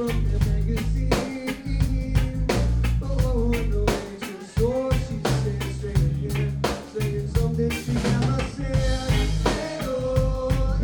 from the magazine. Oh, no, it's so she said, saying something she never said. Hey, oh,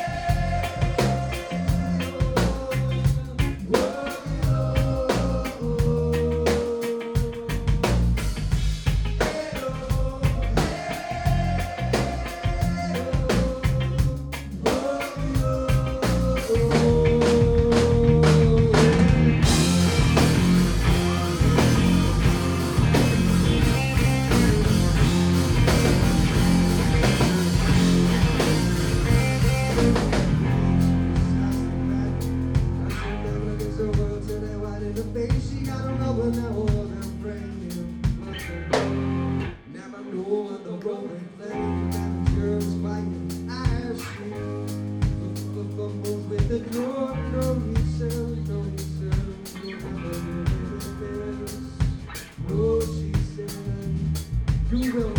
she got a rubber now, all them brain. Never know what the rolling flame and germs fighting ice cream. The fumbles with the door, no reason, no reason. No, she said, you will